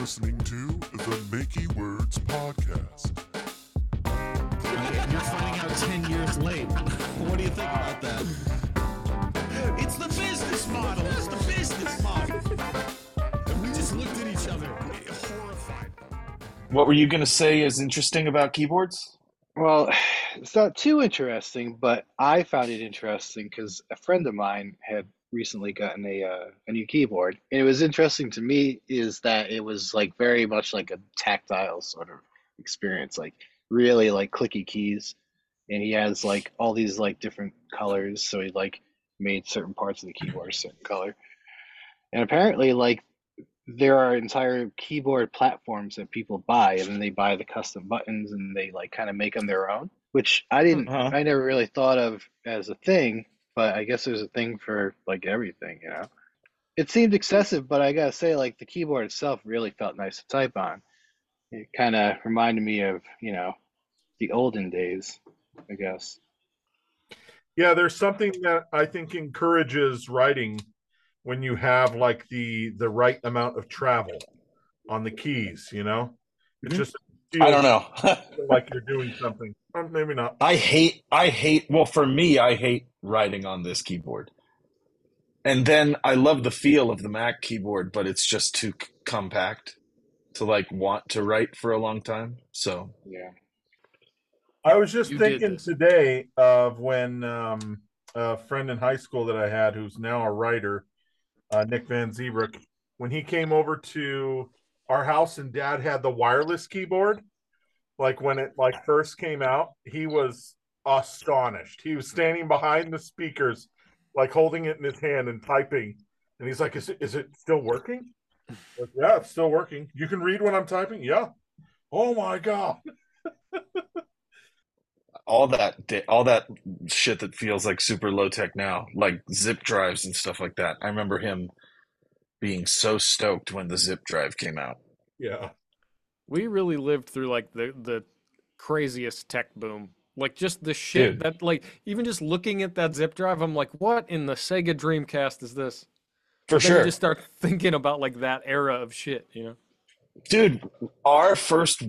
listening to the Makey Words Podcast. You're finding out 10 years late. What do you think about that? It's the business model. It's the business model. And we just looked at each other, horrified. What were you going to say is interesting about keyboards? Well, it's not too interesting, but I found it interesting because a friend of mine had recently gotten a new keyboard. And it was interesting to me is that it was like very much like a tactile sort of experience, like really like clicky keys. And he has like all these like different colors, so he like made certain parts of the keyboard a certain color. And apparently like there are entire keyboard platforms that people buy, and then they buy the custom buttons and they like kind of make them their own, which I never really thought of as a thing, but I guess there's a thing for like everything, you know. It seemed excessive, but I gotta say, like the keyboard itself really felt nice to type on. It kind of reminded me of, you know, the olden days, I guess. Yeah, there's something that I think encourages writing when you have like the right amount of travel on the keys, you know? It's just I don't know. like you're doing something. Maybe not. Well, for me, I hate writing on this keyboard. And then I love the feel of the Mac keyboard, but it's just too compact to like want to write for a long time. So, yeah. I was just thinking today of when a friend in high school that I had who's now a writer, Nick Van Zeebroek, when he came over to our house and Dad had the wireless keyboard, like when it like first came out, he was astonished. He was standing behind the speakers, like holding it in his hand and typing. And he's like, is it still working? Like, yeah, it's still working. You can read when I'm typing? Yeah. Oh my God. all that shit that feels like super low tech now, like zip drives and stuff like that. I remember him being so stoked when the zip drive came out. Yeah. We really lived through like the craziest tech boom. Like just the shit that like even just looking at that zip drive, I'm like, what in the Sega Dreamcast is this? For then sure. You just start thinking about like that era of shit, you know? Dude, our family's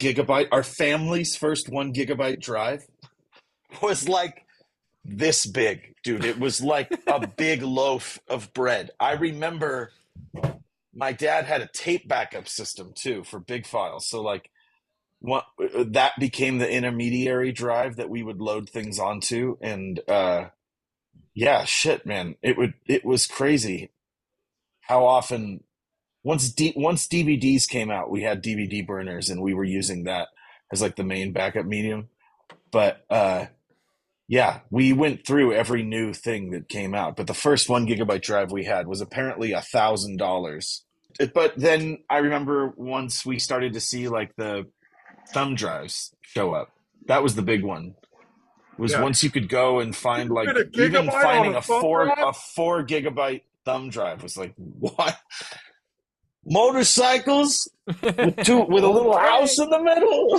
first 1 gigabyte drive was like this big, dude. It was like a big loaf of bread. I remember my dad had a tape backup system too for big files. So like that became the intermediary drive that we would load things onto. And yeah, shit, man. It was crazy how often once DVDs came out, we had DVD burners and we were using that as like the main backup medium. But yeah, we went through every new thing that came out. But the first 1 gigabyte drive we had was apparently $1,000. But then I remember once we started to see like the thumb drives show up. That was the big one. Once you could go and find like even finding a 4 gigabyte thumb drive was like, what? Motorcycles with a little house in the middle.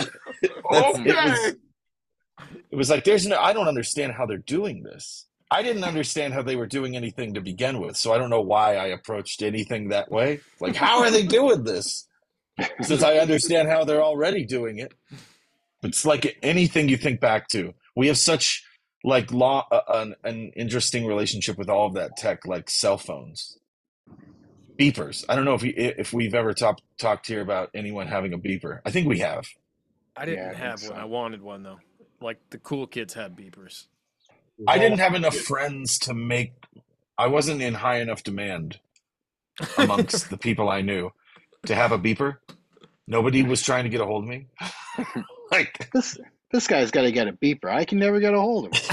It was like I don't understand how they're doing this. I didn't understand how they were doing anything to begin with, so I don't know why I approached anything that way. Like, how are they doing this? Since I understand how they're already doing it. It's like anything you think back to. We have such like an interesting relationship with all of that tech, like cell phones. Beepers. I don't know if we've ever talked here about anyone having a beeper. I think we have. I didn't have one. I wanted one though. Like the cool kids had beepers. I didn't have enough friends to make. I wasn't in high enough demand amongst the people I knew to have a beeper. Nobody was trying to get a hold of me. Like this guy's got to get a beeper. I can never get a hold of him.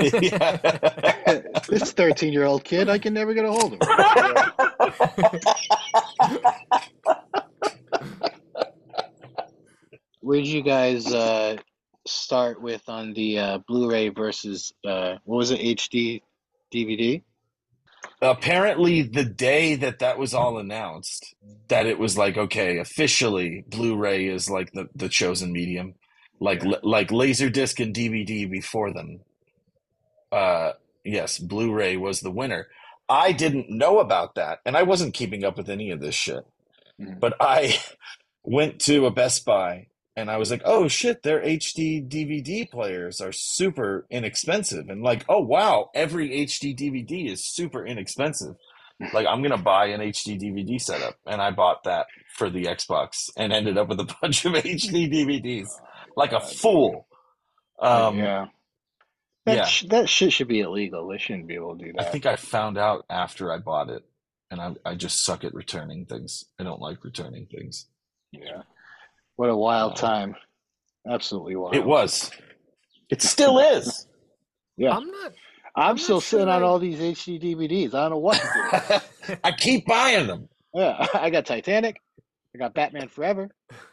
This 13-year-old kid, I can never get a hold of him. Where did you guys start with on the Blu-ray versus what was it, HD DVD? Apparently, the day that was all announced, that it was like, okay, officially Blu-ray is like the chosen medium, like Laserdisc and DVD before them. Yes, Blu-ray was the winner. I didn't know about that, and I wasn't keeping up with any of this shit. But I went to a Best Buy and I was like, oh shit, their HD DVD players are super inexpensive. And like, oh wow, every HD DVD is super inexpensive. Like, I'm going to buy an HD DVD setup. And I bought that for the Xbox and ended up with a bunch of HD DVDs. Like a fool. Yeah. Yeah. That shit should be illegal. They shouldn't be able to do that. I think I found out after I bought it. And I just suck at returning things. I don't like returning things. Yeah. What a wild time. Absolutely wild. It was. It still is. Yeah. I'm still not sure sitting on all these HD DVDs. I don't know what to do. I keep buying them. Yeah. I got Titanic. I got Batman Forever.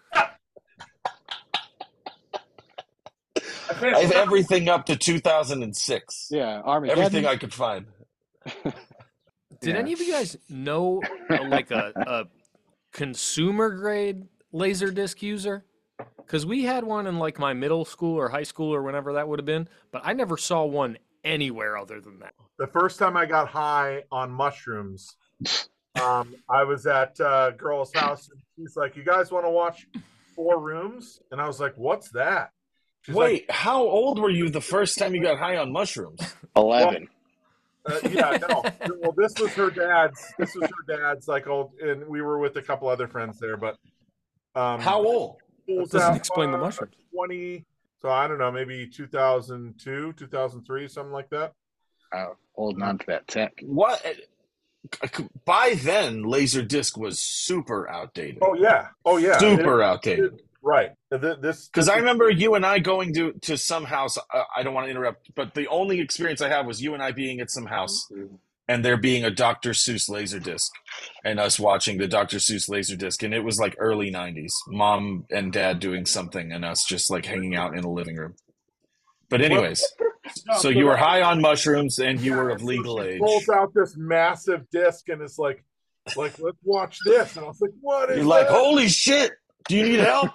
I have everything up to 2006. Yeah. Armageddon. Everything I could find. Did any of you guys know like a consumer grade Laserdisc user? Because we had one in like my middle school or high school or whenever that would have been, but I never saw one anywhere other than that. The first time I got high on mushrooms, I was at a girl's house and she's like, "You guys want to watch 4 Rooms?" And I was like, "What's that?" She's Wait, how old were you the first time you got high on mushrooms? 11. Yeah, no. Well, this was her dad's like old, and we were with a couple other friends there. But how old? That doesn't explain the mushrooms. 20. So I don't know, maybe 2002, 2003, something like that. Holding on to that tech. What? By then, Laserdisc was super outdated. Oh yeah, super outdated. Right. Because I remember you and I going to some house. I don't want to interrupt, but the only experience I have was you and I being at some house and there being a Dr. Seuss Laserdisc and us watching the Dr. Seuss Laserdisc. And it was like early 90s. Mom and dad doing something and us just like hanging out in a living room. But anyways, so you were high on mushrooms and you were of legal age. Pulls out this massive disc and it's like let's watch this. And I was like, what is You're that? like, holy shit. Do you need help?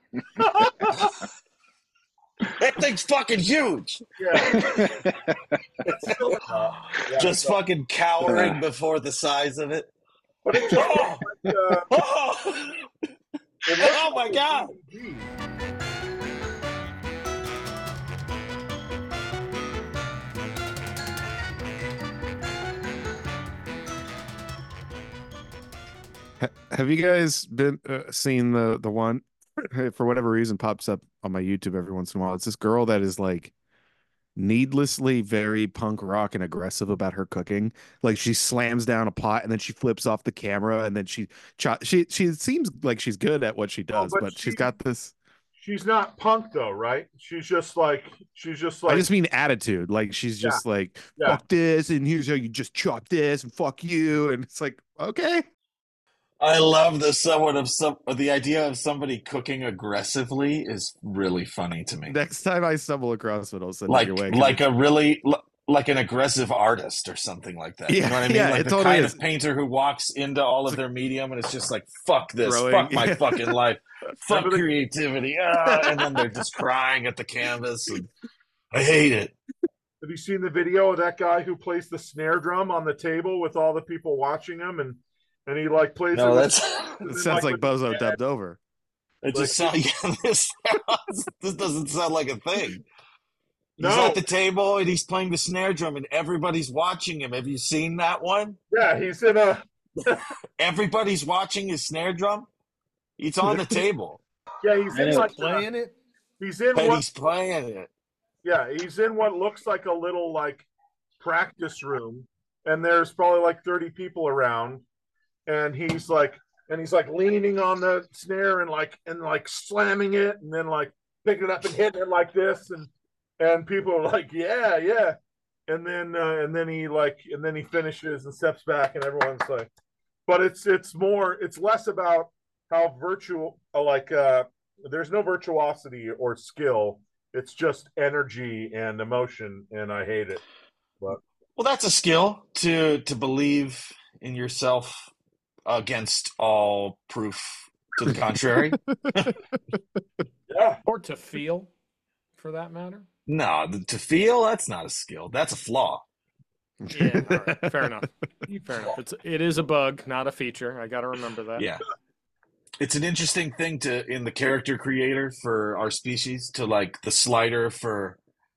That thing's fucking huge. Yeah. Just fucking cowering before the size of it. But it's Oh my God. Have you guys been seen the one for whatever reason pops up on my YouTube every once in a while? It's this girl that is like needlessly very punk rock and aggressive about her cooking. Like she slams down a pot and then she flips off the camera and then she seems like she's good at what she does, but she's got this. She's not punk though, right? She's just like I just mean attitude. Like she's just like fuck this and here's how you just chop this and fuck you, and it's like, okay. I love the idea of somebody cooking aggressively is really funny to me. Next time I stumble across it, I'll send it your way. Like an aggressive artist or something like that. Yeah, you know what I mean? yeah, like it the totally kind is. of painter who walks into all of their medium and it's just like, fuck this, Throwing, fuck my fucking life, fuck creativity. And then they're just crying at the canvas. And I hate it. Have you seen the video of that guy who plays the snare drum on the table with all the people watching him and he like plays No, it? It sounds like Bozo dubbed over. It just sounds, this doesn't sound like a thing. He's No. at the table and he's playing the snare drum and everybody's watching him. Have you seen that one? Yeah, he's in a Everybody's watching his snare drum. It's on the table. he's in like Playing it? he's in And what he's playing it. he's in what looks like a little like practice room, and there's probably like 30 people around, and he's like leaning on the snare and like slamming it and then like picking it up and hitting it like this, and people are like, yeah. And then he finishes and steps back and everyone's like, but it's less about how there's no virtuosity or skill. It's just energy and emotion, and I hate it. But Well, that's a skill to believe in yourself against all proof to the contrary. yeah, Or to feel, for that matter. No, to feel, that's not a skill. That's a flaw. Yeah, all right. Fair enough. It is a bug, not a feature. I got to remember that. Yeah. it's an interesting thing to in the character creator for our species to like the slider for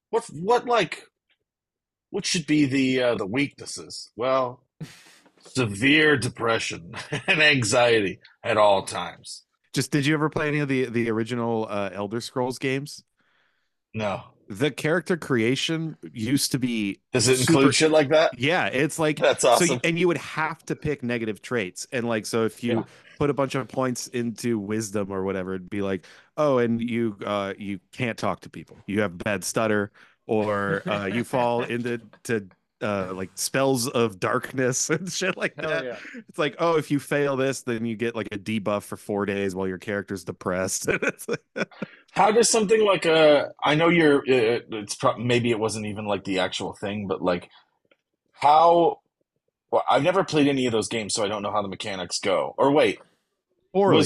what should be the weaknesses? Well, severe depression and anxiety at all times. Did you ever play any of the original Elder Scrolls games? No. The character creation used to be Does it include shit like that? Yeah, it's like that's awesome. So, and you would have to pick negative traits, and like so if you put a bunch of points into wisdom or whatever, it'd be like, oh, and you can't talk to people, you have bad stutter, or you fall into like spells of darkness and shit like that. Yeah. It's like, oh, if you fail this, then you get like a debuff for 4 days while your character's depressed. It's like, how does something like I know maybe it wasn't even like the actual thing, but like how? Well, I've never played any of those games, so I don't know how the mechanics go. Or wait, poorly.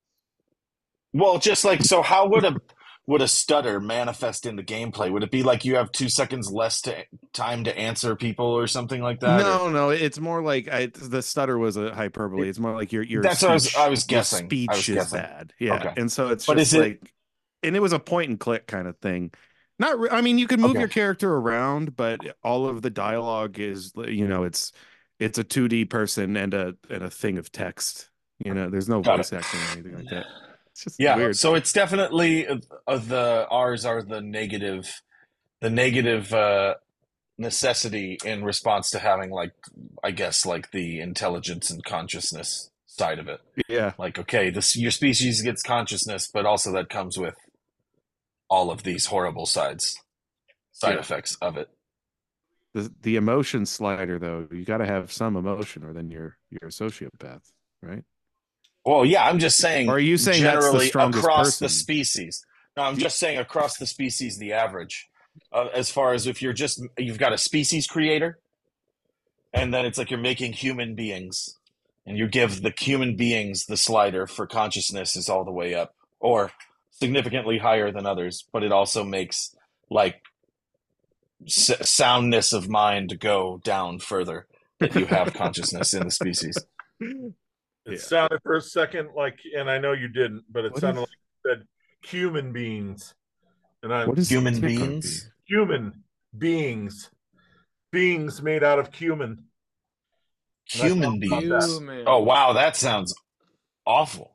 Just like so, how would a stutter manifest in the gameplay? Would it be like you have 2 seconds less time to answer people or something like that? No, it's more like the stutter was a hyperbole. It's more like your that's speech, what I was guessing. Speech is bad, yeah. Okay. And so it's but just like, and it was a point and click kind of thing. I mean, you can move your character around, but all of the dialogue is, it's a 2D person and a thing of text. There's no voice acting or anything like that. It's just weird. So it's definitely ours are the negative necessity in response to having like, I guess, like the intelligence and consciousness side of it. Yeah. Like, okay, your species gets consciousness, but also that comes with all of these horrible side effects of it. The emotion slider, though, you got to have some emotion, or then you're a sociopath, right? Well, yeah, I'm just saying. Or are you saying generally that's the strongest across person? The species? No, I'm just saying across the species, the average. As far as if you've got a species creator, and then it's like you're making human beings, and you give the human beings the slider for consciousness is all the way up, or significantly higher than others, but it also makes like soundness of mind go down further if you have consciousness in the species. It sounded for a second like, and I know you didn't, but it sounded like you said human beings. And what is human beings? Human beings. Beings made out of cumin. Human beings. Oh, wow, that sounds awful.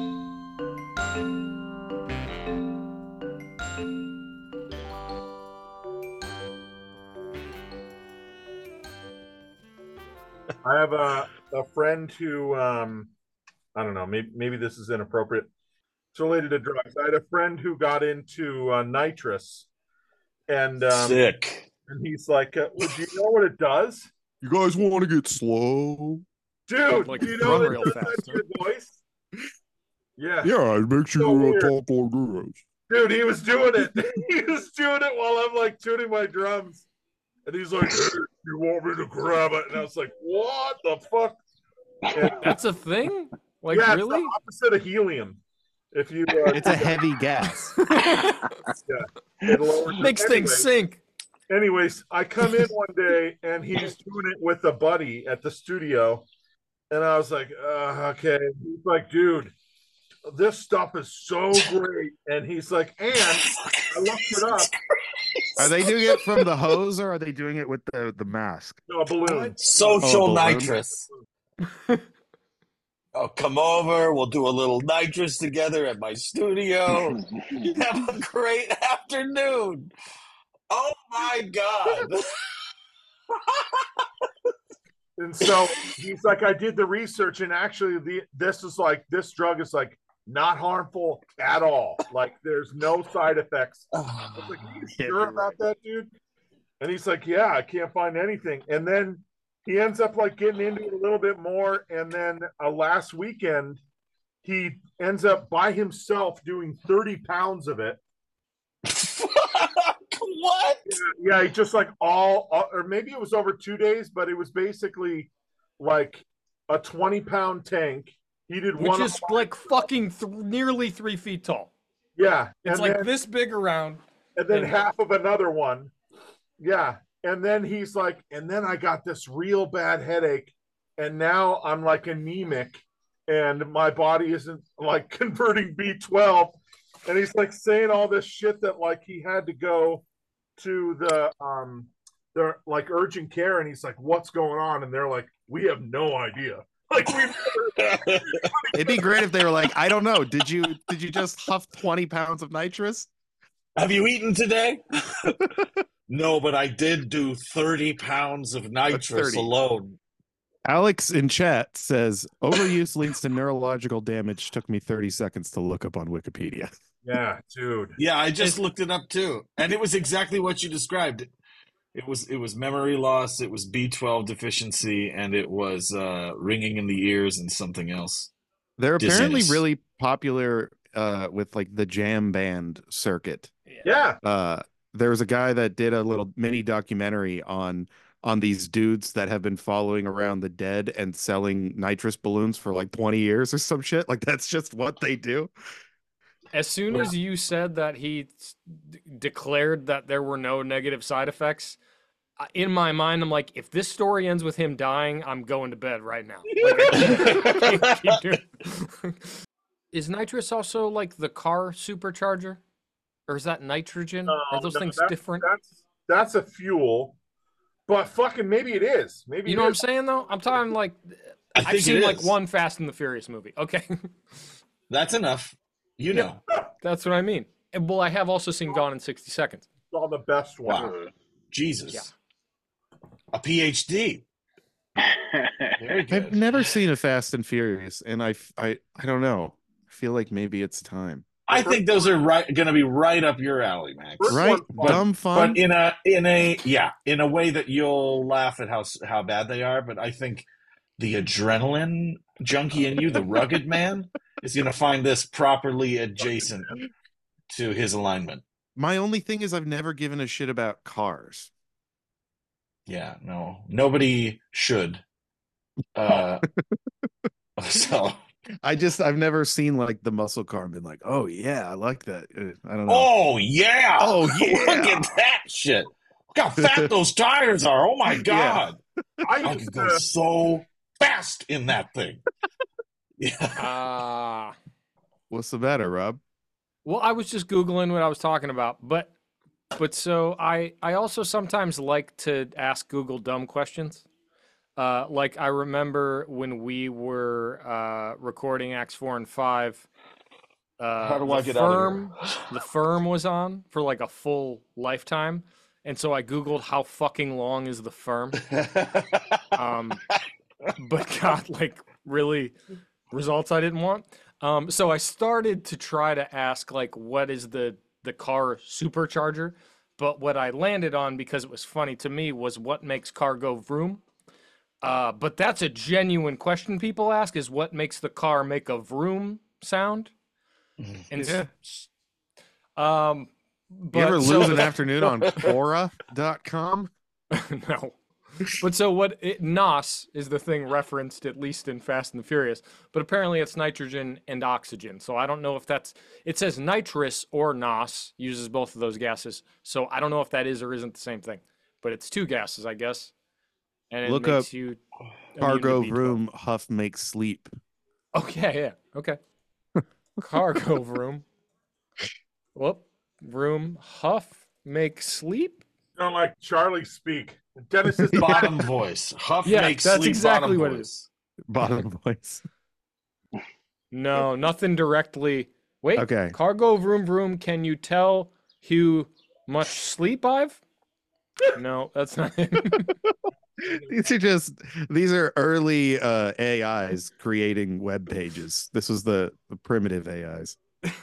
I have a friend who, I don't know, maybe this is inappropriate. It's related to drugs. I had a friend who got into nitrous, and sick. And he's like, "Well, do you know what it does? You guys want to get slow, dude? Like, do you know what it does to your voice? Yeah, it makes you talk like this." Dude, he was doing it. He was doing it while I'm like tuning my drums. And he's like, "You want me to grab it?" And I was like, "What the fuck?" And, that's a thing? Like, yeah, really? It's the opposite of helium. If you, it's a heavy gas. It lowers makes things sink. Anyways, I come in one day and he's doing it with a buddy at the studio, and I was like, "Okay." He's like, "Dude, this stuff is so great," and he's like, "And I looked it up." Are they doing it from the hose, or are they doing it with the mask? No, a balloon. Social nitrous. Oh, come over. We'll do a little nitrous together at my studio. Have a great afternoon. Oh, my God. And so he's like, "I did the research, and actually this drug is like not harmful at all. Like, there's no side effects." I was like, "Are you sure about that, dude?" And he's like, "Yeah, I can't find anything." And then he ends up like getting into it a little bit more. And then last weekend, he ends up by himself doing 30 pounds of it. What? Yeah, he just like or maybe it was over 2 days, but it was basically like a 20-pound tank. He did which is like fucking nearly 3 feet tall. Yeah, it's like this big around, and then half of another one. Yeah, and then he's like, and then I got this real bad headache, and now I'm like anemic, and my body isn't like converting B12. And he's like saying all this shit that like he had to go to the like urgent care, and he's like, what's going on? And they're like, we have no idea. Like it'd be great if they were like, I don't know. Did you just huff 20 pounds of nitrous? Have you eaten today? No, but I did do 30 pounds of nitrous alone. Alex in chat says overuse leads to neurological damage. Took me 30 seconds to look up on Wikipedia. Yeah, dude. Yeah, I just looked it up too. And it was exactly what you described. It was memory loss, it was B12 deficiency, and it was ringing in the ears and something else. They're apparently Dizziness. really popular with like the jam band circuit. Yeah. There was a guy that did a little mini documentary on these dudes that have been following around the dead and selling nitrous balloons for like 20 years or some shit. Like that's just what they do. As soon as you said that he declared that there were no negative side effects, in my mind, I'm like, if this story ends with him dying, I'm going to bed right now. Is nitrous also like the car supercharger? Or is that nitrogen? Are those things different? That's a fuel. But fucking maybe it is. Maybe you know what I'm saying though? I'm talking like I've seen like one Fast and the Furious movie. Okay. That's enough. You know. That's what I mean. And, well, I have also seen Gone in 60 Seconds. All the best one. Wow. Jesus. Yeah. A PhD. Very good. I've never seen a Fast and Furious, and I don't know. I feel like maybe it's time. I think those are going to be right up your alley, Max. Right, dumb fun, but in a way that you'll laugh at how bad they are. But I think the adrenaline junkie in you, the rugged man, is going to find this properly adjacent to his alignment. My only thing is I've never given a shit about cars. Yeah, no, nobody should. So. I've never seen like the muscle car and been like, oh yeah, I like that. I don't know. Oh yeah. Oh yeah. Look at that shit. Look how fat those tires are. Oh my God. Yeah. I could go so fast in that thing. Yeah. What's the matter, Rob? Well, I was just Googling what I was talking about, but so I also sometimes like to ask Google dumb questions. Like I remember when we were recording Acts 4 and 5. How do I get out of here? The Firm was on for like a full lifetime, and so I Googled how fucking long is the Firm, but got like really results I didn't want. So I started to try to ask like, what is the car supercharger? But what I landed on, because it was funny to me, was what makes car go vroom. But that's a genuine question people ask, is what makes the car make a vroom sound? And yeah. But you ever lose an afternoon on Quora.com? No. But so NOS is the thing referenced, at least in Fast and the Furious, but apparently it's nitrogen and oxygen. So I don't know if it says nitrous or NOS, uses both of those gases. So I don't know if that is or isn't the same thing, but it's two gases, I guess. And it look makes up you cargo vroom huff makes sleep. Okay, okay. Cargo vroom. Whoop. Vroom huff makes sleep. Sound like Charlie speak. Dennis is bottom voice. Huff yeah, makes that's sleep. Exactly bottom what voice. It is. Bottom voice. No, nothing directly. Wait. Okay. Cargo vroom vroom. Can you tell how much sleep I've? No, that's not it. These are early AIs creating web pages. This was the primitive AIs.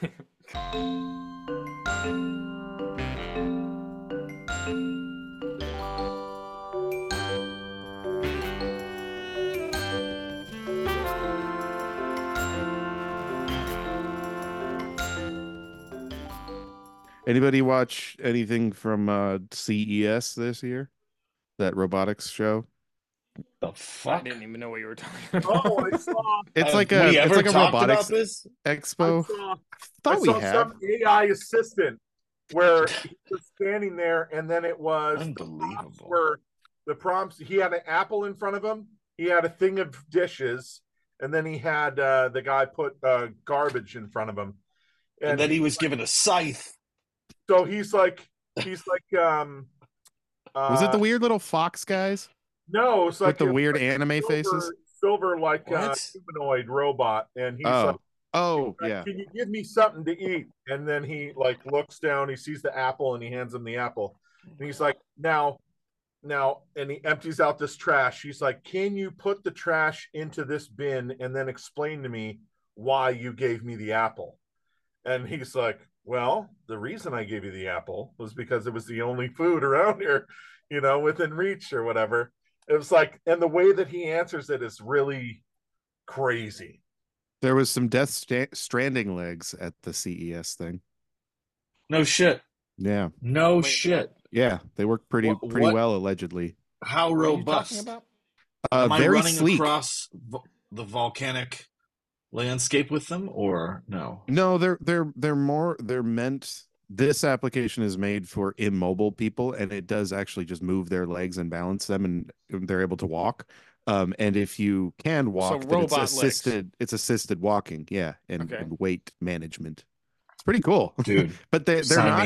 Anybody watch anything from CES this year? That robotics show? The fuck? I didn't even know what you were talking about. Oh, I saw. It's like a robotics expo. I saw some AI assistant where he was standing there, and then it was unbelievable. Where the prompts, he had an apple in front of him, he had a thing of dishes, and then he had the guy put garbage in front of him, and then he was given a scythe. So he's like, was it the weird little fox guys? No, it's like with the weird like anime faces. Silver like humanoid robot, and he's like, yeah. Can you give me something to eat? And then he like looks down, he sees the apple, and he hands him the apple, and he's like, now, and he empties out this trash. He's like, can you put the trash into this bin and then explain to me why you gave me the apple? And he's like, well, the reason I gave you the apple was because it was the only food around here, within reach or whatever. It was like, and the way that he answers it is really crazy. There was some Death Stranding legs at the CES thing. No shit. Yeah. No shit. Yeah, they work pretty well, allegedly. How robust? What are you Am I very running sleek. across the volcanic landscape with them, or no? No, they're meant. This application is made for immobile people, and it does actually just move their legs and balance them, and they're able to walk. And if you can walk, then it's assisted walking, and weight management. It's pretty cool, dude. But they're not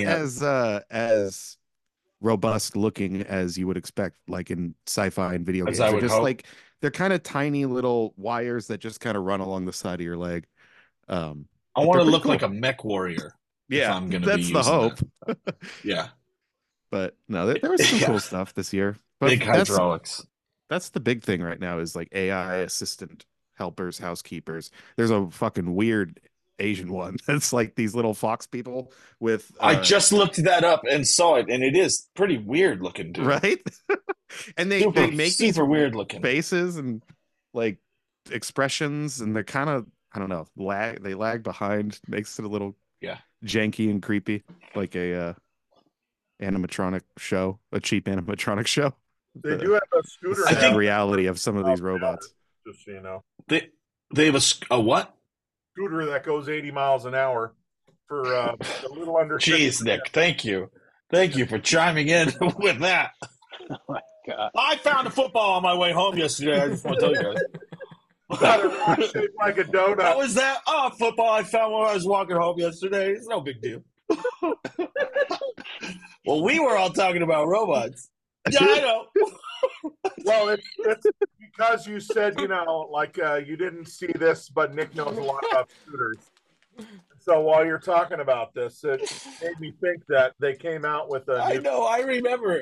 as robust looking as you would expect, like in sci-fi and video games. They're just like, they're kind of tiny little wires that just kind of run along the side of your leg. I want to look like a mech warrior. Yeah, I'm gonna that's be the hope. Yeah, but no, there was some cool stuff this year. But big hydraulics. That's the big thing right now, is like AI assistant helpers, housekeepers. There's a fucking weird Asian one that's like these little fox people with. I just looked that up and saw it, and it is pretty weird looking, dude. Right? And they make these weird looking faces and like expressions, and they're kind of, I don't know, they lag behind, makes it a little janky and creepy, like a animatronic show, a cheap animatronic show. They do have a scooter. I think reality of some of these robots. Just so you know, they have a what? Scooter that goes 80 miles an hour for a little under. Jeez, Nick, thank you for chiming in with that. Oh my God! I found a football on my way home yesterday. I just want to tell you guys. Shaped like a donut. What was that? Oh, football I found when I was walking home yesterday. It's no big deal. Well, we were all talking about robots. Yeah, I know. Well, it's because you said, you didn't see this, but Nick knows a lot about scooters. So while you're talking about this, it made me think that they came out with a. I know. I remember.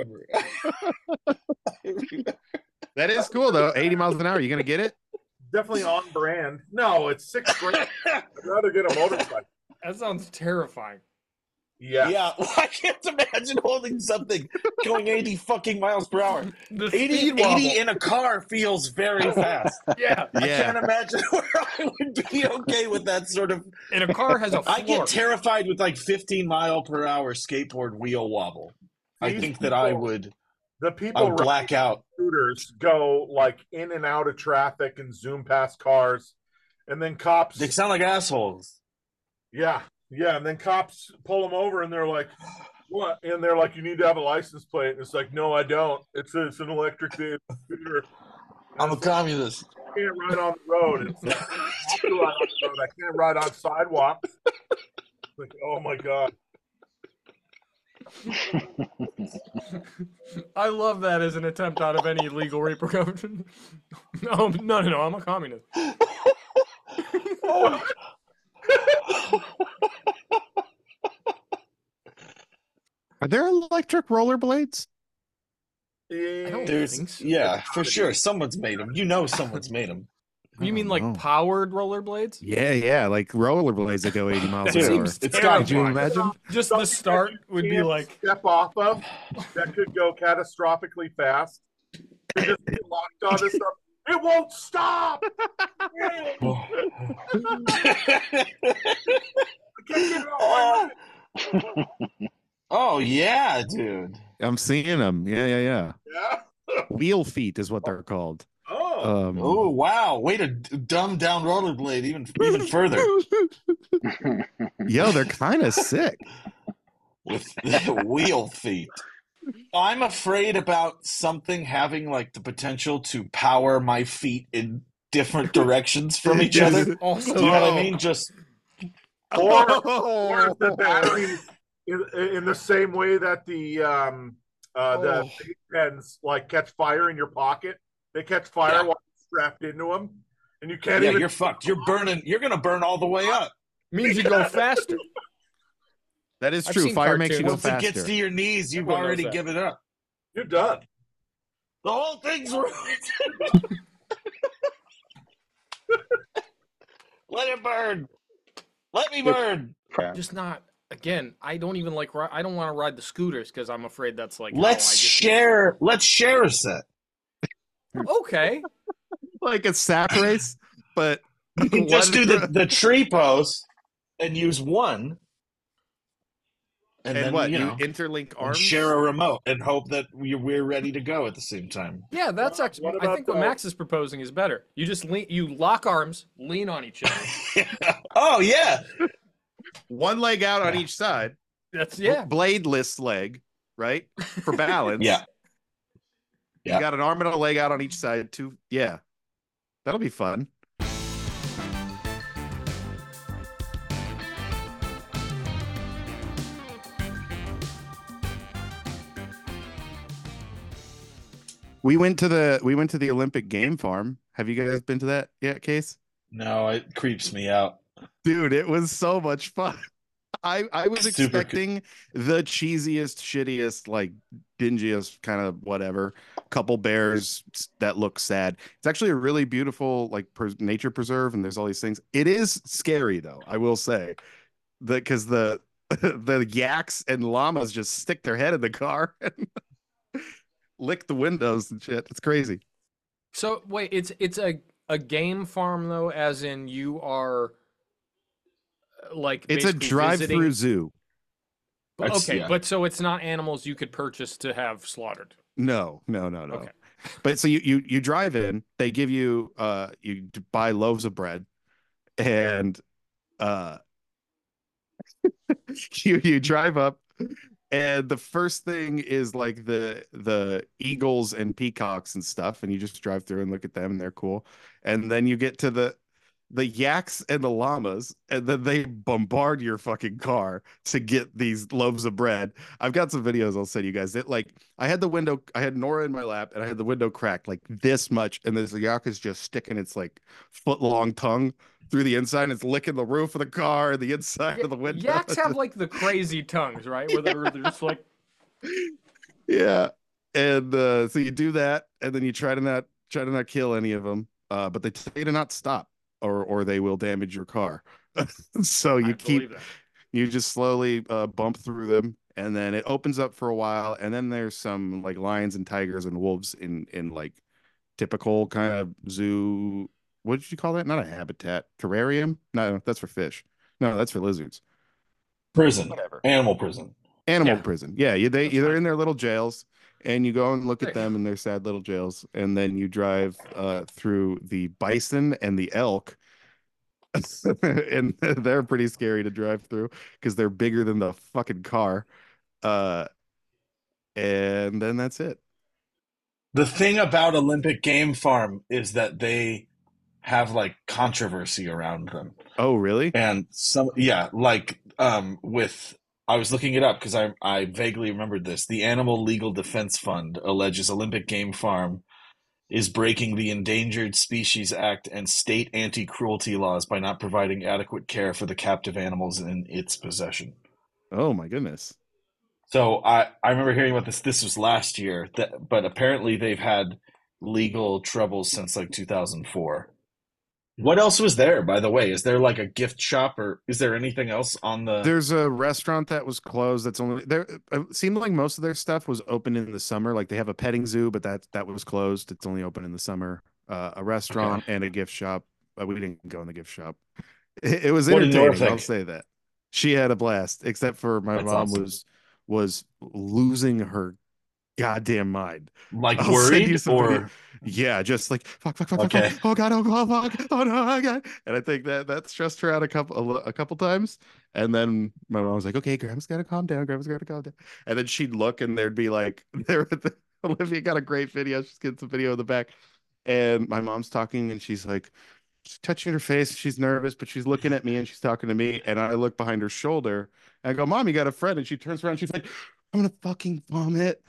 That is cool, though. 80 miles an hour. You going to get it? Definitely on brand. No, it's $6,000. I'd rather get a motorcycle. That sounds terrifying. Yeah. Well, I can't imagine holding something going 80 fucking miles per hour. 80 in a car feels very fast. Yeah. I can't imagine where I would be okay with that sort of. And a car has a floor. I get terrified with like 15 mile per hour skateboard wheel wobble. I think that I would. The people black out. Scooters go like in and out of traffic and zoom past cars, and then cops. They sound like assholes. Yeah, and then cops pull them over, and they're like, "What?" And they're like, "You need to have a license plate." And it's like, "No, I don't. It's an electric scooter. I'm a communist. I can't ride on the road. I can't ride on sidewalks." Like, oh my God. I love that as an attempt out of any legal repercussion. No, I'm a communist. Are there electric rollerblades? I don't think so. Yeah, for sure. Someone's made them. Someone's made them. You mean like powered rollerblades? Yeah, like rollerblades that go 80 miles an hour. It's got Could you imagine? Just the start would be like step off of that could go catastrophically fast. You just get locked on this stuff. It won't stop. I can't get it all. Oh yeah, dude. I'm seeing them. Yeah. Wheel feet is what they're called. Oh, Wow! Way to dumb down rollerblade even further. Yo, they're kind of sick with wheel feet. I'm afraid about something having like the potential to power my feet different directions from each other. Also, Do you know what I mean? Just or if the batteries in the same way that the vape pens like catch fire in your pocket. They catch fire while you're strapped into them, and you can't even. You're fucked. You're burning. You're gonna burn all the way up. means you go faster. That is I've true. seen Fire makes you go Once faster. it gets to your knees, you've Everyone knows already that. given up. You're done. The whole thing's ruined. Let it burn. Let me burn. Just not. Again, I don't even like. I don't want to ride the scooters because I'm afraid that's like. Let's share. Let's share a set. Okay. Like a sap race, but You can just do the tree pose and use one. and then, what you you know, interlink and arms. share a remote and hope that we're ready to go at the same time. Yeah, that's actually. What I about think what Max is proposing is better. You just you lock arms, lean on each other. Oh yeah. One leg out on each side. That's Bladeless leg, right? For balance. Yeah. You got an arm and a leg out on each side too. Yeah. That'll be fun. We went to the Olympic game farm. Have you guys been to that yet, Case? No, it creeps me out. Dude, it was so much fun. I was Super expecting the cheesiest, shittiest, like dingiest kind of whatever. Couple bears that look sad. It's actually a really beautiful like nature preserve, and there's all these things. It is scary though, I will say, because the yaks and llamas just stick their head in the car and lick the windows and shit. It's crazy. So wait, it's a game farm though, as in you are like It's a drive-through zoo. Okay, but so it's not animals you could purchase to have slaughtered. No. Okay. But so you drive in, they give you you buy loaves of bread, and you drive up, and the first thing is like the eagles and peacocks and stuff, and you just drive through and look at them, and they're cool. And then you get to the yaks and the llamas, and then they bombard your fucking car to get these loaves of bread. I've got some videos I'll send you guys. I had Nora in my lap, and I had the window cracked like this much, and the yak is just sticking its like foot-long tongue through the inside, and it's licking the roof of the car and the inside of the window. Yaks have like the crazy tongues, right? Where they're just like, yeah. And so you do that, and then you try to not kill any of them, but they tell you to not stop, or they will damage your car. So you just slowly bump through them, and then it opens up for a while, and then there's some like lions and tigers and wolves in like typical kind of zoo. What did you call that? Not a habitat, terrarium? No, that's for fish. No, that's for lizards. Prison. Whatever. Animal prison. Prison. Yeah, they're in their little jails, and you go and look at them in their sad little jails, and then you drive through the bison and the elk, and they're pretty scary to drive through because they're bigger than the fucking car. And then that's it. The thing about Olympic Game Farm is that they have like controversy around them. Oh, really? And with I was looking it up because I vaguely remembered this. The Animal Legal Defense Fund alleges Olympic Game Farm is breaking the Endangered Species Act and state anti-cruelty laws by not providing adequate care for the captive animals in its possession. Oh my goodness. So I remember hearing about this. This was last year, but apparently they've had legal troubles since like 2004. What else was there, by the way? Is there like a gift shop, or is there anything else on the? There's a restaurant that was closed. That's only there. It seemed like most of their stuff was open in the summer. Like they have a petting zoo, but that was closed. It's only open in the summer. A restaurant and a gift shop. We didn't go in the gift shop. It was entertaining. I'll say that. She had a blast, except for my mom was losing her goddamn mind. Like worried or yeah, just like fuck, okay. oh god, oh fuck, oh no, oh god. And I think that stressed her out a couple times. And then my mom was like, okay, Grandma's gotta calm down. And then she'd look, and there'd be like Olivia got a great video. She's getting some video in the back. And my mom's talking, and she's like, she's touching her face. She's nervous, but she's looking at me, and she's talking to me. And I look behind her shoulder, and I go, "Mom, you got a friend?" And she turns around, and she's like, "I'm gonna fucking vomit."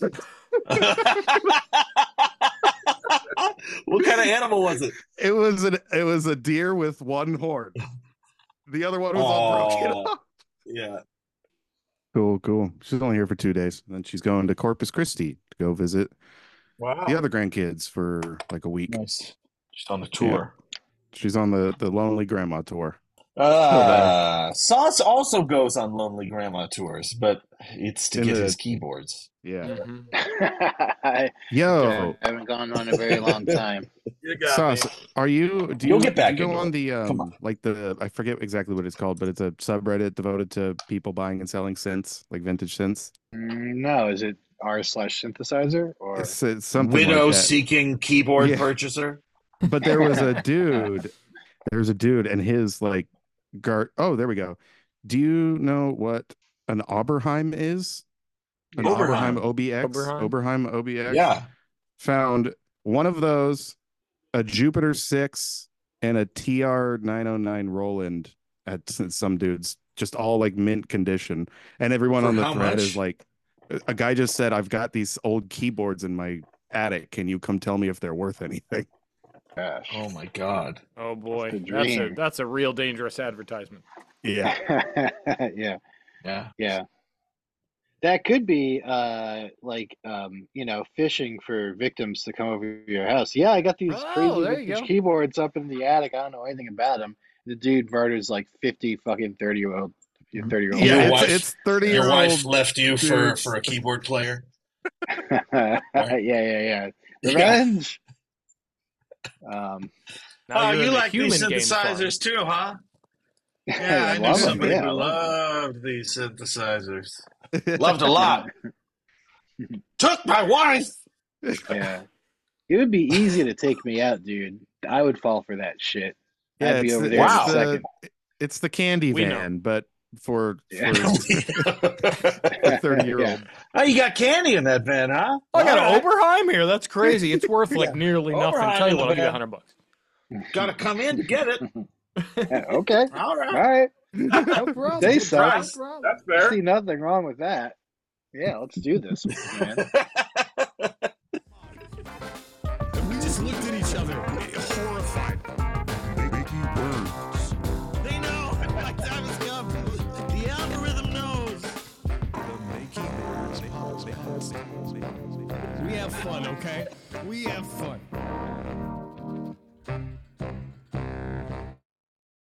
What kind of animal was it? It was a deer with one horn. The other one was all broken up. Yeah. Cool. She's only here for 2 days. And then she's going to Corpus Christi to go visit the other grandkids for like a week. Nice. She's on the tour. Yeah. She's on the Lonely Grandma tour. Sauce also goes on Lonely Grandma tours, but it's to get his keyboards. Yeah. I haven't gone on a very long time. Sauce, You'll get back go into on it. the I forget exactly what it's called, but it's a subreddit devoted to people buying and selling synths, like vintage synths. No, is it r/synthesizer or It's something Widow like that. seeking keyboard purchaser? But there was a dude. And his like oh, there we go. Do you know what an Oberheim is? An Oberheim OBX? Oberheim OBX? Yeah. Found one of those, a Jupiter 6, and a TR 909 Roland at some dudes, just all like mint condition. And everyone For on the how thread much? is like, a guy just said, "I've got these old keyboards in my attic. Can you come tell me if they're worth anything?" gosh? Oh my God. Oh boy, the dream. that's a real dangerous advertisement. Yeah. Yeah. That could be fishing for victims to come over to your house. Yeah, I got these crazy there you vintage go. keyboards up in the attic. I don't know anything about them. The dude murders like 50 fucking 30-year-old. Yeah, it's 30-year-old. Your wife left you for dudes. a keyboard player? Yeah. Revenge. Now Oh, you're you in the like these human game synthesizers too, huh? Yeah, I I knew love 'em, somebody yeah, I who love loved these synthesizers. Loved a lot. Took my wife. Yeah. It would be easy to take me out, dude. I would fall for that shit. I'd be over there in a second. It's the candy We know. van, but for Yeah. 30-year-old. Oh, you got candy in that van, huh? I got All an Oberheim here. That's crazy. It's worth like nearly nothing. Oberheim Tell you in what, the I'll give you van. $100. Got to come in to get it. Okay. All All right. right. No problem. Say No so. problem. That's I fair. see nothing wrong with that. Yeah, let's do this, man. We just looked at each other, horrified. Mickey Words. They know. My time has come. The algorithm knows. We have fun, okay? We have fun.